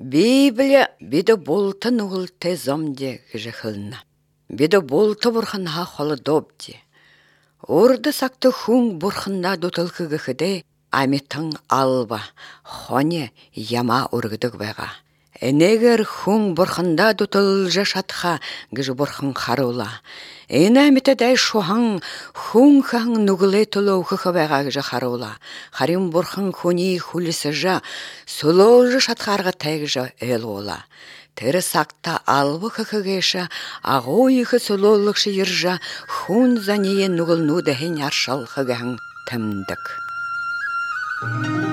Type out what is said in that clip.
Библия биде болтын угыл тезомде гжехылна. Биде болты бурханха холодобде. Орды сакты хун бурханна дутылкы гыхыде аметың алба, хоне яма ургыдык вега. Энегер хун бурханда дутыл жашатха гыж бурхан харула. Эна метедай шухан хун хан нугле толу хыхавега гыж харула. Харим бурхан хуни хулисыжа соло жашатхарга тегжа элола. Тері сақта албы хыхыгеша, ағойығы сололықшы ержа, хун занее нуғыл нудахен аршал хыгахын тымдық.